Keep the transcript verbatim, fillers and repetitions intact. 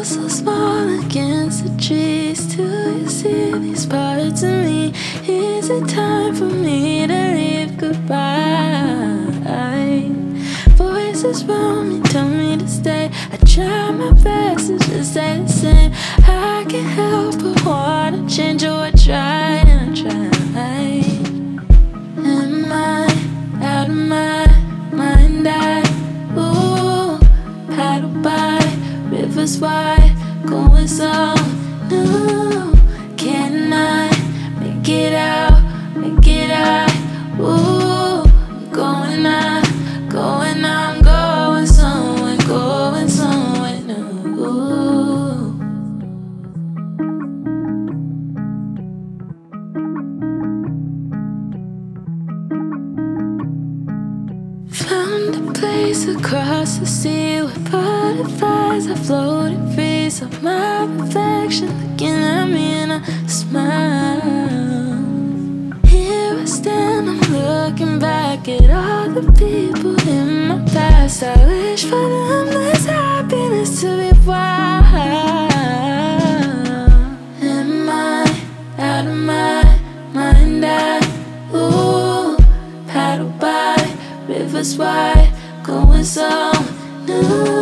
so small against the trees. Do you see these parts of me? Is it time for me to leave goodbye? Voices round me tell me to stay. I try my best to just stay the same. I can't help but wanna change. Oh, I tried and I tried. Am I out of my mind? I ooh, paddle by rivers wide, going so new. Can I make it out? Make it out? Ooh, I'm going out, going out, I'm going somewhere, going somewhere new. Found a place across the sea where butterflies are floating free. So my reflection looking at me and I smile. Here I stand, I'm looking back at all the people in my past. I wish for them this happiness to be wild. Am I out of my mind? I ooh, paddle by rivers wide, going so new.